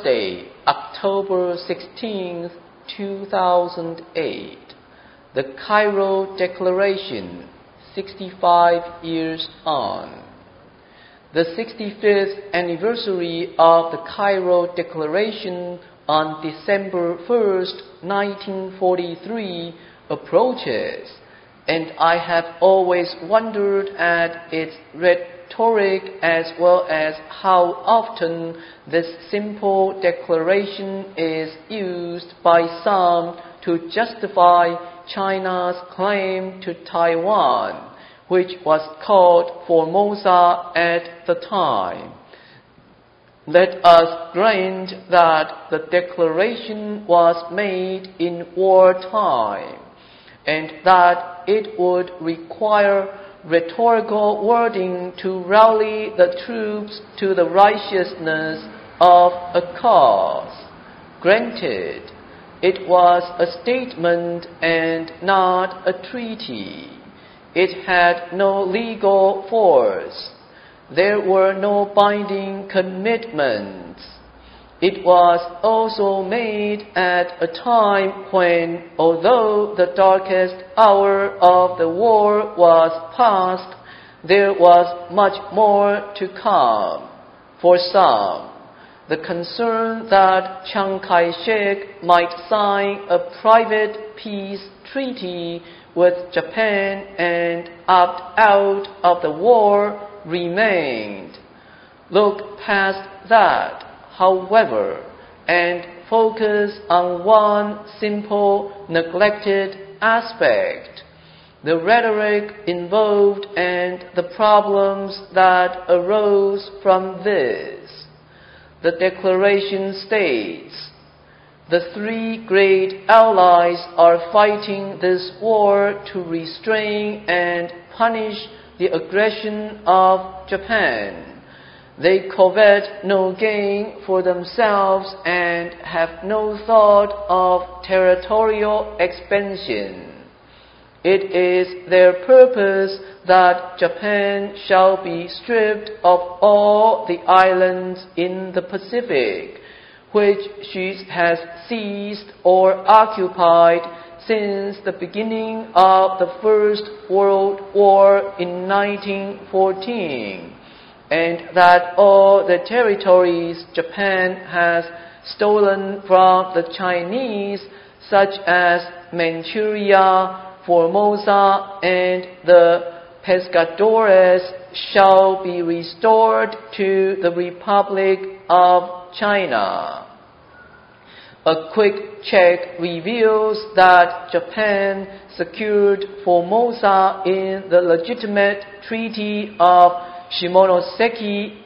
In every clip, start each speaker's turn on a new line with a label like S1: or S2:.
S1: Thursday, October 16, 2008. The Cairo Declaration, 65 years on. The 65th anniversary of the Cairo Declaration on December 1st, 1943 approaches, and I have always wondered at its rhetoric as well as how often this simple declaration is used by some to justify China's claim to Taiwan, which was called Formosa at the time. Let us grant that the declaration was made in wartime, and that it would require rhetorical wording to rally the troops to the righteousness of a cause. Granted, it was a statement and not a treaty. It had no legal force. There were no binding commitments. It was also made at a time when, although the darkest hour of the war was past, there was much more to come. For some, the concern that Chiang Kai-shek might sign a private peace treaty with Japan and opt out of the war remained. Look past that, however, and focus on one simple, neglected aspect: the rhetoric involved and the problems that arose from this. The declaration states, "The three great allies are fighting this war to restrain and punish the aggression of Japan. They covet no gain for themselves and have no thought of territorial expansion. It is their purpose that Japan shall be stripped of all the islands in the Pacific, which she has seized or occupied since the beginning of the First World War in 1914, and that all the territories Japan has stolen from the Chinese, such as Manchuria, Formosa, and the Pescadores, shall be restored to the Republic of China." A quick check reveals that Japan secured Formosa in the legitimate Treaty of Shimonoseki,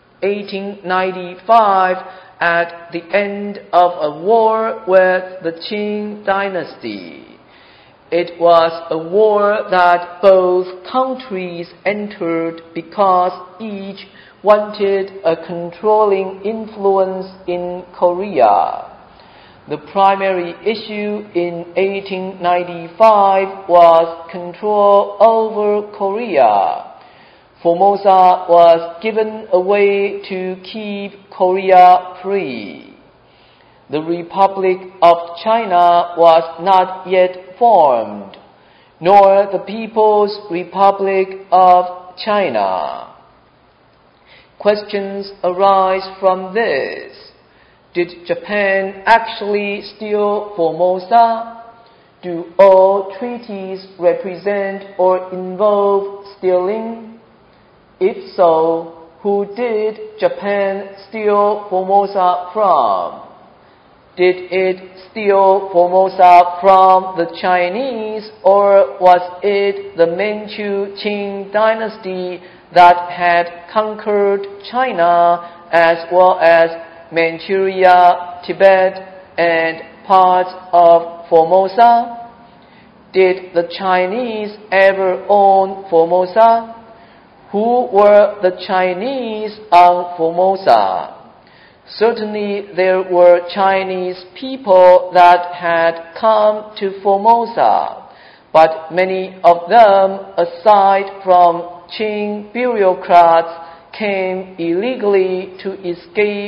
S1: 1895, at the end of a war with the Qing dynasty. It was a war that both countries entered because each wanted a controlling influence in Korea. The primary issue in 1895 was control over Korea. Formosa was given away to keep Korea free. The Republic of China was not yet formed, nor the People's Republic of China. Questions arise from this. Did Japan actually steal Formosa? Do all treaties represent or involve stealing? If so, who did Japan steal Formosa from? Did it steal Formosa from the Chinese, or was it the Manchu Qing dynasty that had conquered China as well as Manchuria, Tibet, and parts of Formosa? Did the Chinese ever own Formosa? Who were the Chinese on Formosa? Certainly there were Chinese people that had come to Formosa, but many of them, aside from Qing bureaucrats, came illegally to escape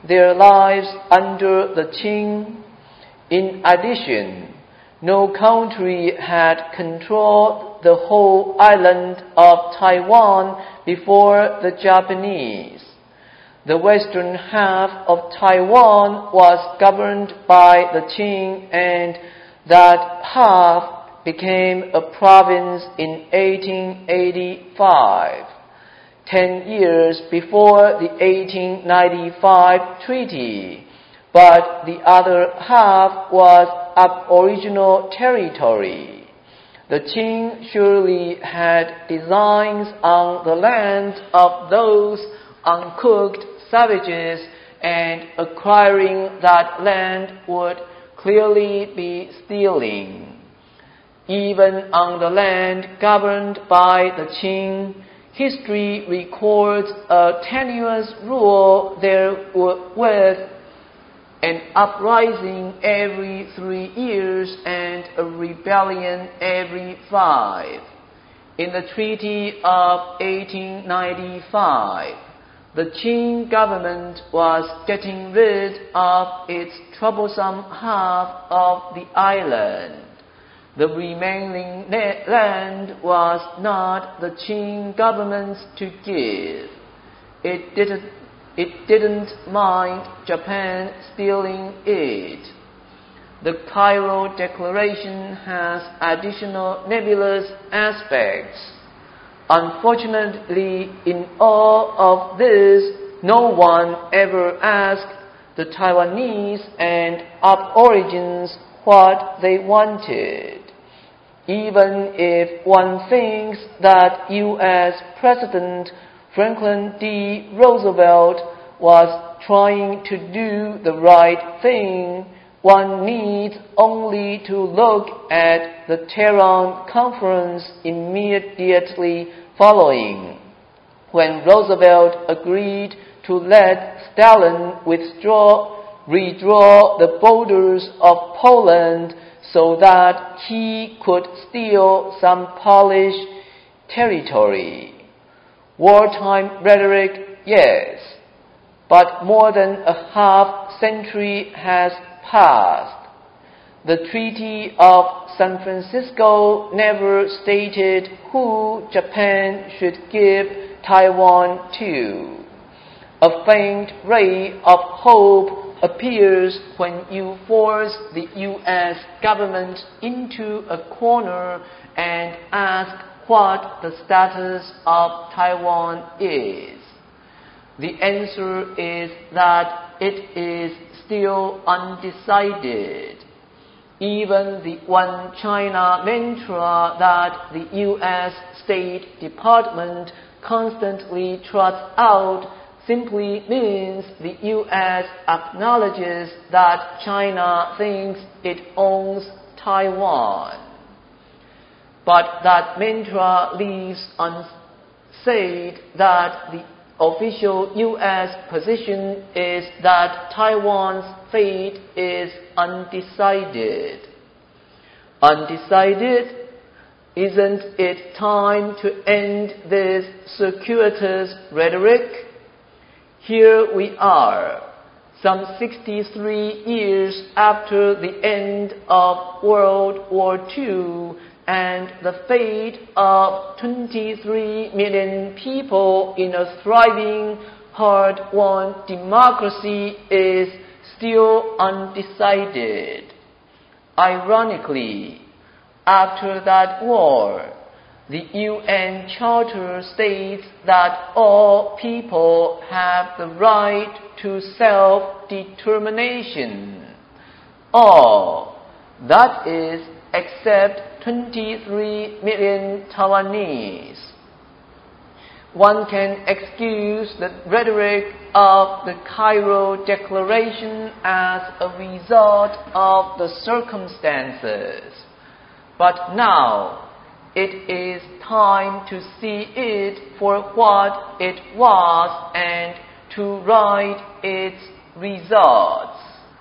S1: their lives under the Qing. In addition, no country had controlled the whole island of Taiwan before the Japanese. The western half of Taiwan was governed by the Qing, and that half became a province in 1885, 10 years before the 1895 treaty, but the other half was aboriginal territory. The Qing surely had designs on the land of those uncooked savages, and acquiring that land would clearly be stealing. Even on the land governed by the Qing, history records a tenuous rule therewith, an uprising every 3 years and a rebellion every 5. In the Treaty of 1895, the Qing government was getting rid of its troublesome half of the island. The remaining land was not the Qing government's to give. It didn't mind Japan stealing it. The Cairo Declaration has additional nebulous aspects. Unfortunately, in all of this, no one ever asked the Taiwanese and aborigines what they wanted. Even if one thinks that U.S. President Franklin D. Roosevelt was trying to do the right thing, one needs only to look at the Tehran Conference immediately following, when Roosevelt agreed to let Stalin redraw the borders of Poland so that he could steal some Polish territory. Wartime rhetoric, yes, but more than a half-century has passed. The Treaty of San Francisco never stated who Japan should give Taiwan to. A faint ray of hope appears when you force the U.S. government into a corner and ask what the status of Taiwan is. The answer is that it is still undecided. Even the One China mantra that the U.S. State Department constantly trots out simply means the U.S. acknowledges that China thinks it owns Taiwan. But that mantra leaves unsaid that the official U.S. position is that Taiwan's fate is undecided. Undecided? Isn't it time to end this circuitous rhetoric? Here we are, some 63 years after the end of World War II, and the fate of 23 million people in a thriving, hard-won democracy is still undecided. Ironically, after that war, the UN Charter states that all people have the right to self-determination. All, that is, except 23 million Taiwanese. One can excuse the rhetoric of the Cairo Declaration as a result of the circumstances. But now, it is time to see it for what it was and to write its results.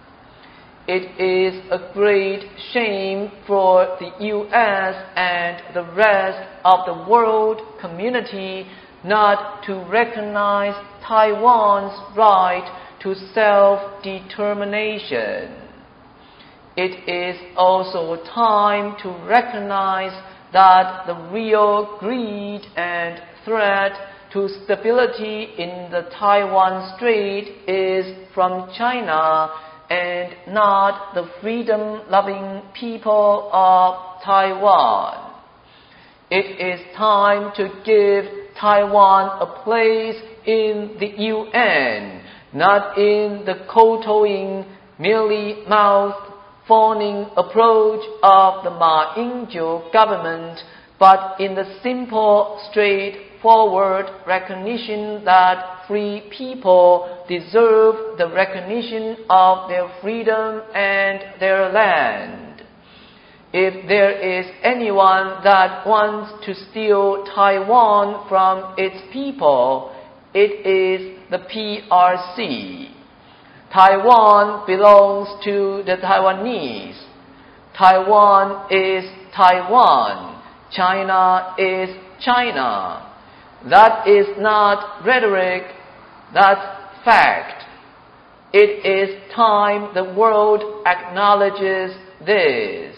S1: It is a great shame for the U.S. and the rest of the world community not to recognize Taiwan's right to self-determination. It is also time to recognize that the real greed and threat to stability in the Taiwan Strait is from China and not the freedom-loving people of Taiwan. It is time to give Taiwan a place in the UN, not in the kowtowing, mealy-mouthed, fawning approach of the Ma Ying-jeou government, but in the simple, straightforward recognition that free people deserve the recognition of their freedom and their land. If there is anyone that wants to steal Taiwan from its people, it is the PRC. Taiwan belongs to the Taiwanese. Taiwan is Taiwan. China is China. That is not rhetoric, that's fact. It is time the world acknowledges this.